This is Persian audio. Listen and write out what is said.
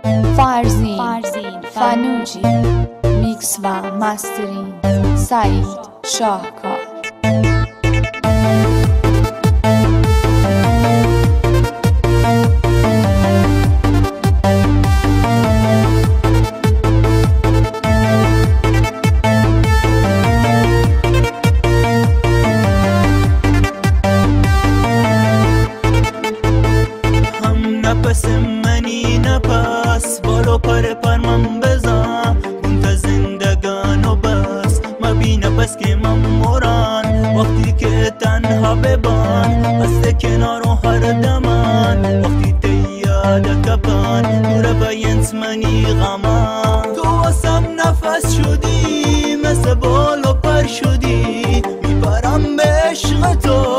فرزین فنوجی، میکس و مسترین سعید شاهکار. نفس منی نفس بالو پر من بزن اون زندگان و بس مبینه بس که من موران وقتی که تنها ببان از کنار و هر دمان وقتی تیاده کپان دور بینت منی غمان تو واسم نفس شدی مثل بالو پر شدی میبرم به عشق تو